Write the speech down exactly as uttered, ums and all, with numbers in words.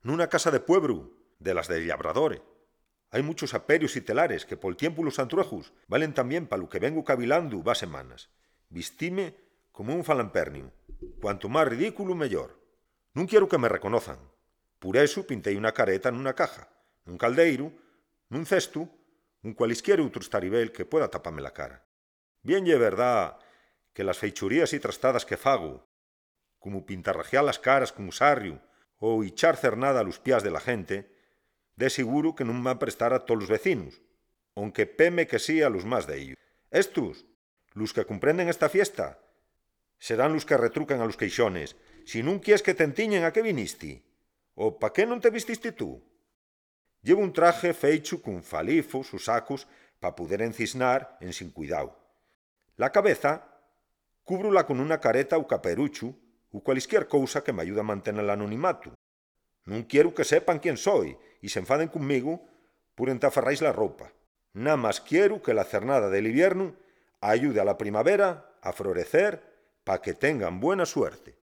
nuna casa de puebru, de las de llabradore. Hai muchos aperios y telares que pol tiempu los antruejos valen también pa lo que vengo cavilando va semanas. Vistime como un falamperniu. Cuanto más ridículo, mellor. Nun quiero que me reconozan. Por eso pintei una careta nuna caja, nun caldeiro, nun cestu, un cualisquier outro estaribel que pueda taparme la cara. Bien ye verdad que las feichurías y trastadas que fago, como pintarrajear las caras con usarrio o echar cernada a los pies de la gente, de seguro que non va a prestar a todos los vecinos, aunque peme que sí a los más de ellos. Estos, los que comprenden esta fiesta, serán los que retrucan a los queixones. Si nun quieres que te entiñen, a qué viniste? O pa qué non te vististe tú? Llevo un traje feicho con falifos o sacos pa poder encisnar en sin cuidado. La cabeza, cúbrula con una careta ou caperucho ou cualisquier cousa que me ayuda a mantener el anonimato. Non quiero que sepan quién soy y se enfaden conmigo por entafarráis la ropa. Nada más quiero que la cernada del invierno ayude a la primavera a florecer para que tengan buena suerte.